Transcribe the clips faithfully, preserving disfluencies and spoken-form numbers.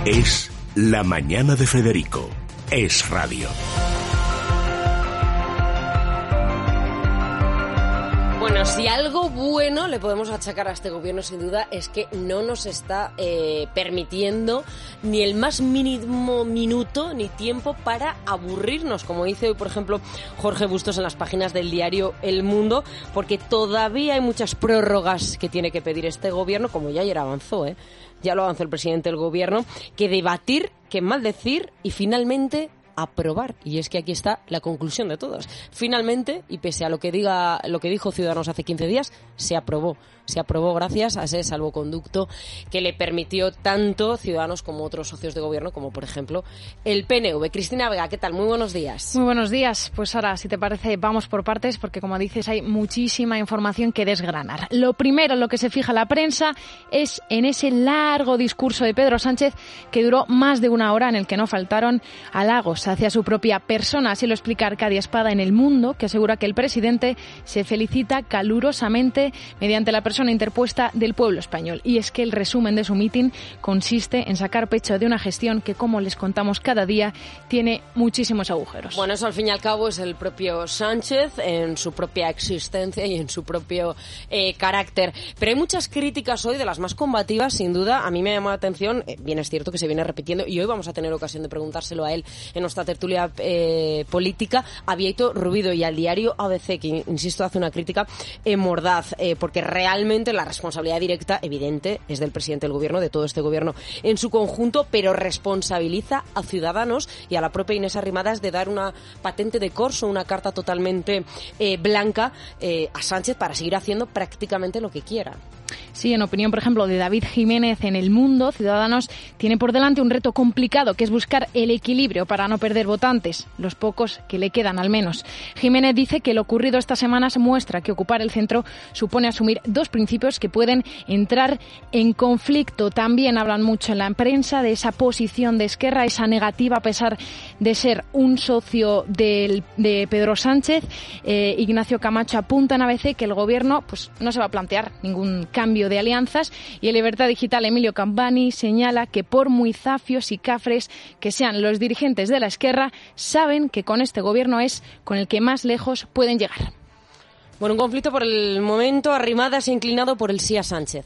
Es La Mañana de Federico. Es radio. Bueno, si algo bueno le podemos achacar a este gobierno, sin duda, es que no nos está eh, permitiendo ni el más mínimo minuto ni tiempo para aburrirnos, como dice hoy, por ejemplo, Jorge Bustos en las páginas del diario El Mundo, porque todavía hay muchas prórrogas que tiene que pedir este gobierno, como ya ayer avanzó, ¿eh? Ya lo avanzó el presidente del gobierno, que debatir, que maldecir y finalmente aprobar. Y es que aquí está la conclusión de todas. Finalmente, y pese a lo que diga, lo que dijo Ciudadanos hace quince días, se aprobó. Se aprobó gracias a ese salvoconducto que le permitió tanto Ciudadanos como otros socios de gobierno, como por ejemplo el P N V. Cristina Vega, ¿qué tal? Muy buenos días. Muy buenos días. Pues ahora, si te parece, vamos por partes, porque como dices, hay muchísima información que desgranar. Lo primero en lo que se fija la prensa es en ese largo discurso de Pedro Sánchez que duró más de una hora, en el que no faltaron halagos hacia su propia persona. Así lo explica Arcadia Espada en El Mundo, que asegura que el presidente se felicita calurosamente mediante la persona interpuesta del pueblo español. Y es que el resumen de su mitin consiste en sacar pecho de una gestión que, como les contamos cada día, tiene muchísimos agujeros. Bueno, eso al fin y al cabo es el propio Sánchez en su propia existencia y en su propio eh, carácter. Pero hay muchas críticas hoy, de las más combativas, sin duda. A mí me ha llamado la atención, eh, bien es cierto que se viene repitiendo, y hoy vamos a tener ocasión de preguntárselo a él en nuestra tertulia eh, política, a Bieito Rubido y al diario A B C, que, insisto, hace una crítica eh, mordaz, eh, porque realmente la responsabilidad directa, evidente, es del presidente del gobierno, de todo este gobierno en su conjunto, pero responsabiliza a Ciudadanos y a la propia Inés Arrimadas de dar una patente de corso, una carta totalmente eh, blanca eh, a Sánchez para seguir haciendo prácticamente lo que quiera. Sí, en opinión, por ejemplo, de David Jiménez en El Mundo, Ciudadanos tiene por delante un reto complicado, que es buscar el equilibrio para no perder votantes, los pocos que le quedan al menos. Jiménez dice que lo ocurrido estas semanas muestra que ocupar el centro supone asumir dos principios que pueden entrar en conflicto. También hablan mucho en la prensa de esa posición de Esquerra, esa negativa a pesar de ser un socio del, de Pedro Sánchez. Eh, Ignacio Camacho apunta en A B C que el gobierno pues no se va a plantear ningún cambio de alianzas, y en Libertad Digital Emilio Campani señala que por muy zafios y cafres que sean los dirigentes de la Esquerra, saben que con este gobierno es con el que más lejos pueden llegar. Bueno, un conflicto por el momento, Arrimadas inclinado por el sí a Sánchez.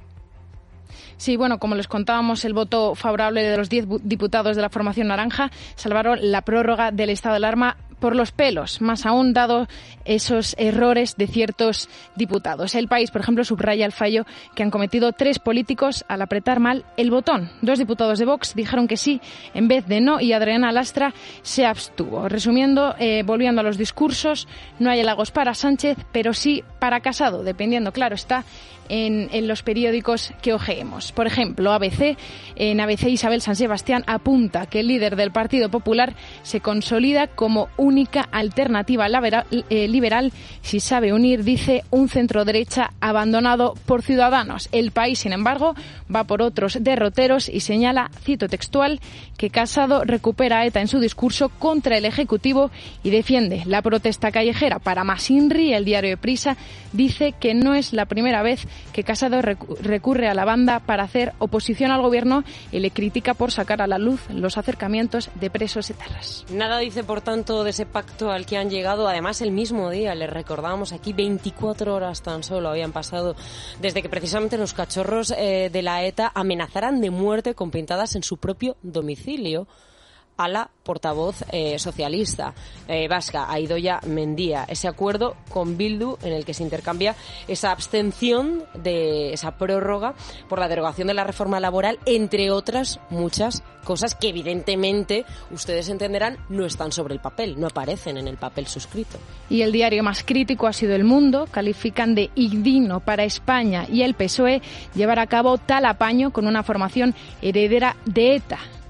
Sí, bueno, como les contábamos, el voto favorable de los diez diputados de la formación naranja salvaron la prórroga del estado de alarma por los pelos, más aún dado esos errores de ciertos diputados. El País, por ejemplo, subraya el fallo que han cometido tres políticos al apretar mal el botón. Dos diputados de Vox dijeron que sí en vez de no, y Adriana Lastra se abstuvo. Resumiendo, eh, volviendo a los discursos, no hay halagos para Sánchez, pero sí para Casado, dependiendo, claro está, En, en los periódicos que ojeemos. Por ejemplo, A B C, en A B C Isabel San Sebastián apunta que el líder del Partido Popular se consolida como única alternativa liberal, eh, liberal si sabe unir, dice, un centro-derecha abandonado por Ciudadanos. El País, sin embargo, va por otros derroteros y señala, cito textual, que Casado recupera a ETA en su discurso contra el Ejecutivo y defiende la protesta callejera. Para más Inri, el diario de Prisa dice que no es la primera vez que Casado recurre a la banda para hacer oposición al gobierno y le critica por sacar a la luz los acercamientos de presos etarras. Nada dice, por tanto, de ese pacto al que han llegado. Además, el mismo día, les recordábamos aquí, veinticuatro horas tan solo habían pasado desde que precisamente los cachorros eh, de la ETA amenazaran de muerte con pintadas en su propio domicilio a la portavoz eh, socialista eh, vasca, a Idoia Mendia. Ese acuerdo con Bildu en el que se intercambia esa abstención de esa prórroga por la derogación de la reforma laboral, entre otras muchas cosas que evidentemente ustedes entenderán no están sobre el papel, no aparecen en el papel suscrito. Y el diario más crítico ha sido El Mundo. Califican de indigno para España y el P S O E llevar a cabo tal apaño con una formación heredera de ETA.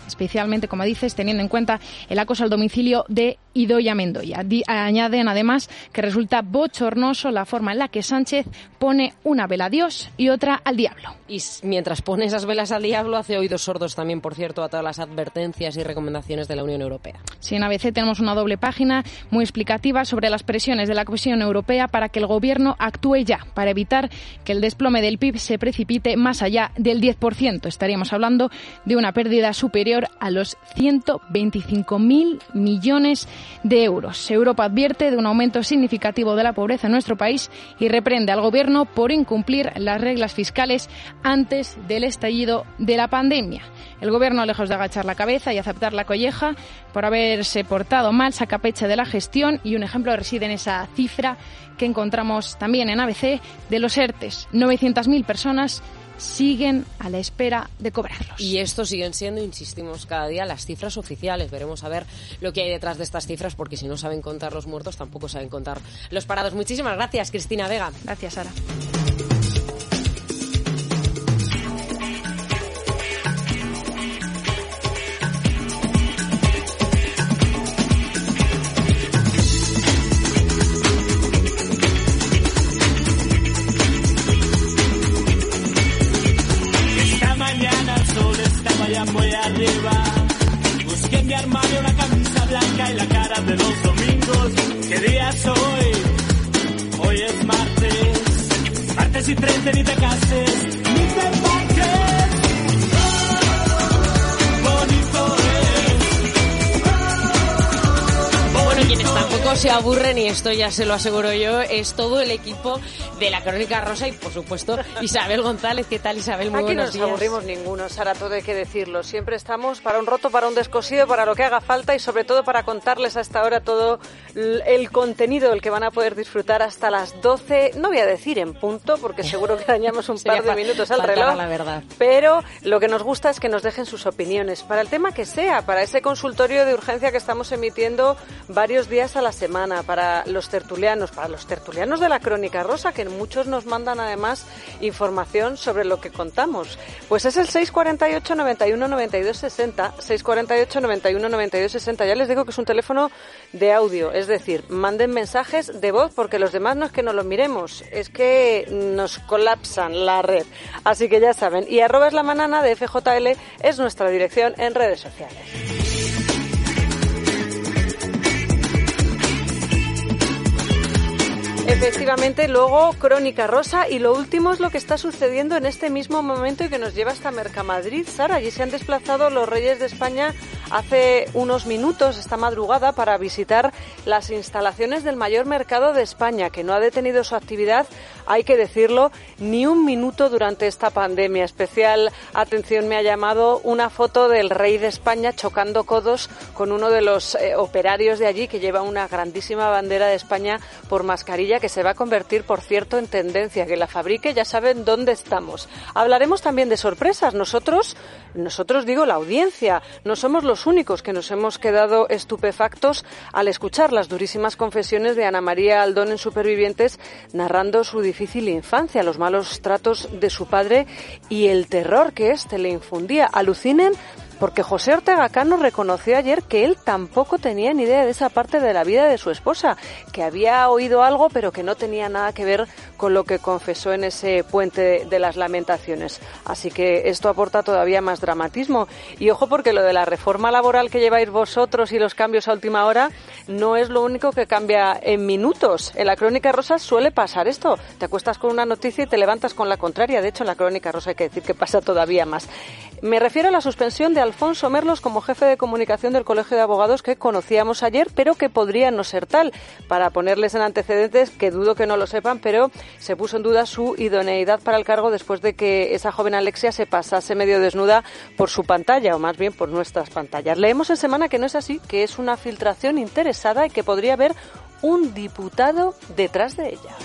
especialmente, como dices, teniendo en cuenta el acoso al domicilio de Idoia Mendoia. Di- añaden además que resulta bochornoso la forma en la que Sánchez pone una vela a Dios y otra al diablo. Y mientras pone esas velas al diablo, hace oídos sordos también, por cierto, a todas las advertencias y recomendaciones de la Unión Europea. Sí, en A B C tenemos una doble página muy explicativa sobre las presiones de la Comisión Europea para que el Gobierno actúe ya, para evitar que el desplome del P I B se precipite más allá del diez por ciento. Estaríamos hablando de una pérdida superior a los ciento veinticinco mil millones de euros. Europa advierte de un aumento significativo de la pobreza en nuestro país y reprende al Gobierno por incumplir las reglas fiscales antes del estallido de la pandemia. El Gobierno, lejos de agachar la cabeza y aceptar la colleja por haberse portado mal, saca pecho de la gestión, y un ejemplo reside en esa cifra que encontramos también en A B C de los ERTES. novecientas mil personas siguen a la espera de cobrarlos. Y estos siguen siendo, insistimos cada día, las cifras oficiales. Veremos a ver lo que hay detrás de estas cifras, porque si no saben contar los muertos, tampoco saben contar los parados. Muchísimas gracias, Cristina Vega. Gracias, Sara. Muy arriba, busqué en mi armario una camisa blanca y la cara de los domingos. ¿Qué día es hoy? Hoy es martes, martes y trece, ni te cases, ni te embarques. Bonito es. Bueno, quienes tampoco se aburren, y esto ya se lo aseguro yo, es todo el equipo de la Crónica Rosa y, por supuesto, Isabel González. ¿Qué tal, Isabel? Muy Aquí no buenos nos días. aburrimos ninguno, Sara, todo hay que decirlo. Siempre estamos para un roto, para un descosido, para lo que haga falta y sobre todo para contarles a esta hora todo el contenido, el que van a poder disfrutar hasta las doce, no voy a decir en punto, porque seguro que dañamos un par de minutos al reloj, la verdad. Pero lo que nos gusta es que nos dejen sus opiniones, para el tema que sea, para ese consultorio de urgencia que estamos emitiendo varios días a la semana, para los tertulianos, para los tertulianos de la Crónica Rosa, que muchos nos mandan además información sobre lo que contamos. Pues es el seis cuarenta y ocho, noventa y uno, noventa y dos, sesenta, seis cuarenta y ocho, noventa y uno, noventa y dos, sesenta. Ya les digo que es un teléfono de audio, es decir, manden mensajes de voz, porque los demás no es que no los miremos, es que nos colapsan la red. Así que ya saben, y arroba es la manana de F J L es nuestra dirección en redes sociales. Efectivamente, luego Crónica Rosa, y lo último es lo que está sucediendo en este mismo momento y que nos lleva hasta Mercamadrid. Sara, allí se han desplazado los Reyes de España hace unos minutos, esta madrugada, para visitar las instalaciones del mayor mercado de España, que no ha detenido su actividad, hay que decirlo, ni un minuto durante esta pandemia. Especial atención me ha llamado una foto del Rey de España chocando codos con uno de los eh, operarios de allí, que lleva una grandísima bandera de España por mascarilla, que se va a convertir, por cierto, en tendencia. Que la fabrique, ya saben dónde estamos. Hablaremos también de sorpresas. Nosotros, nosotros digo la audiencia, no somos los únicos que nos hemos quedado estupefactos al escuchar las durísimas confesiones de Ana María Aldón en Supervivientes, narrando su difícil infancia, los malos tratos de su padre y el terror que éste le infundía. Alucinen, porque José Ortega Cano reconoció ayer que él tampoco tenía ni idea de esa parte de la vida de su esposa, que había oído algo pero que no tenía nada que ver con lo que confesó en ese puente de las lamentaciones. Así que esto aporta todavía más dramatismo. Y ojo, porque lo de la reforma laboral que lleváis vosotros y los cambios a última hora no es lo único que cambia en minutos. En la Crónica Rosa suele pasar esto. Te acuestas con una noticia y te levantas con la contraria. De hecho, en la Crónica Rosa hay que decir que pasa todavía más. Me refiero a la suspensión de Alfonso Merlos como jefe de comunicación del Colegio de Abogados, que conocíamos ayer, pero que podría no ser tal. Para ponerles en antecedentes, que dudo que no lo sepan, pero se puso en duda su idoneidad para el cargo después de que esa joven Alexia se pasase medio desnuda por su pantalla, o más bien por nuestras pantallas. Leemos en Semana que no es así, que es una filtración interesada y que podría haber un diputado detrás de ella.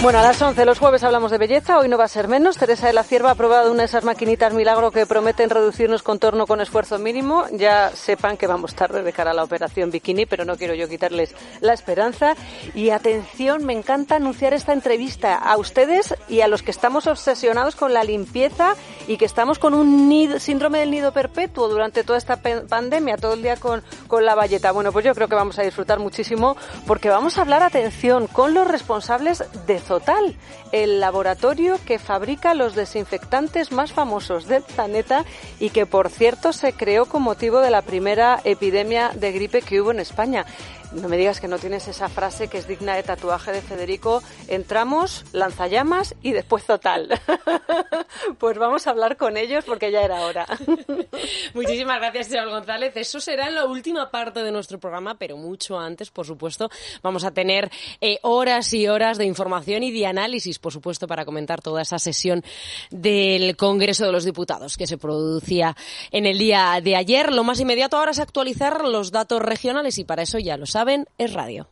Bueno, a las once los jueves hablamos de belleza, hoy no va a ser menos. Teresa de la Cierva ha probado una de esas maquinitas milagro que prometen reducirnos contorno con esfuerzo mínimo. Ya sepan que vamos tarde de cara a la operación bikini, pero no quiero yo quitarles la esperanza. Y atención, me encanta anunciar esta entrevista a ustedes y a los que estamos obsesionados con la limpieza y que estamos con un nido, síndrome del nido perpetuo durante toda esta pe- pandemia, todo el día con, con la bayeta. Bueno, pues yo creo que vamos a disfrutar muchísimo porque vamos a hablar, atención, con los responsables de Zotal, el laboratorio que fabrica los desinfectantes más famosos del planeta y que, por cierto, se creó con motivo de la primera epidemia de gripe que hubo en España. No me digas que no tienes esa frase que es digna de tatuaje de Federico. Entramos, lanzallamas y después Zotal. Pues vamos a hablar con ellos porque ya era hora. Muchísimas gracias, Isabel González. Eso será en la última parte de nuestro programa, pero mucho antes, por supuesto, vamos a tener eh, horas y horas de información y de análisis, por supuesto, para comentar toda esa sesión del Congreso de los Diputados que se producía en el día de ayer. Lo más inmediato ahora es actualizar los datos regionales y para eso, ya lo saben, es radio.